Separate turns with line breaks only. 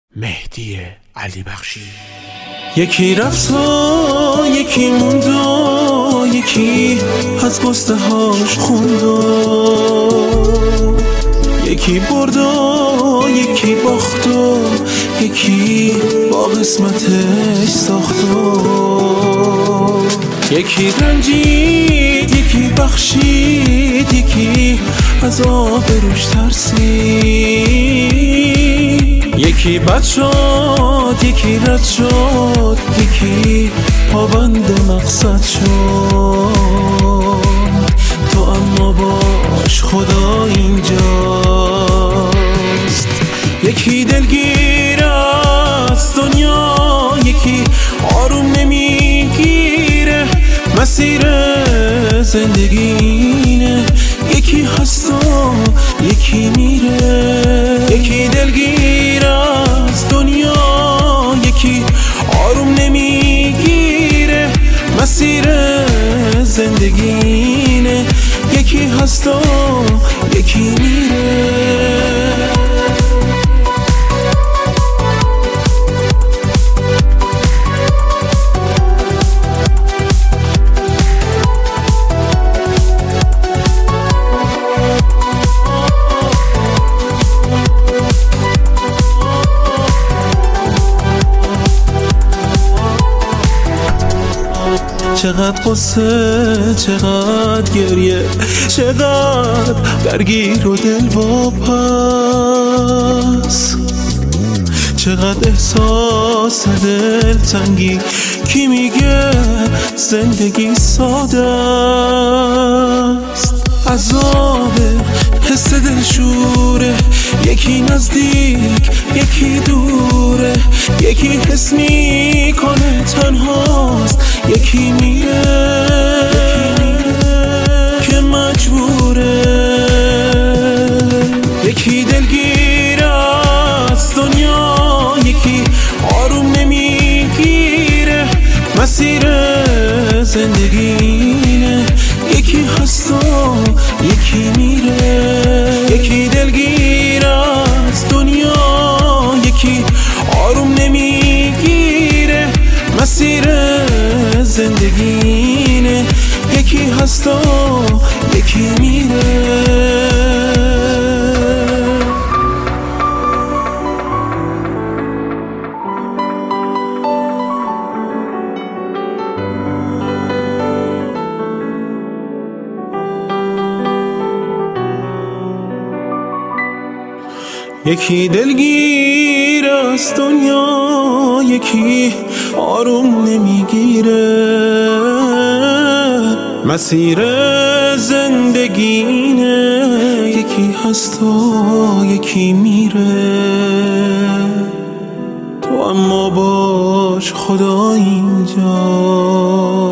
مهدی علی بخشی.
یکی رفت و یکی موند و یکی از قصه هاش خوند و یکی برد و یکی باخت و یکی با قسمتش ساخت و یکی رنجید یکی بخشید یکی از آبروش ترسید یکی بد شد یکی رد شد یکی پابند مقصد شد تو اما باش خدا اینجاست. یکی دلگیر از دنیا یکی آروم نمیگیره مسیر زندگینه یکی هست و یکی میره. یکی دلگیر از دنیا یکی آروم نمیگیره مسیر زندگینه یکی هست و یکی میره. چقدر قصه چقدر گریه چقدر درگیر و دلواپس چقدر احساس دلتنگی کی میگه زندگی ساده است. عذاب حس دلشوره یکی نزدیک یکی دوره یکی حس میکنه تنهاست یکی میره که مجبوره. یکی دلگیر از دنیا یکی آروم نمیگیره مسیر زندگینه یکی هست و یکی میره. یکی دلگیر از دنیا یکی آروم نمیگیره مسیر زندگینه یکی هست و یکی میره. یکی دلگیر از دنیا یکی آروم نمیگیره مسیر زندگینه یکی هست و یکی میره تو اما باش خدا اینجا.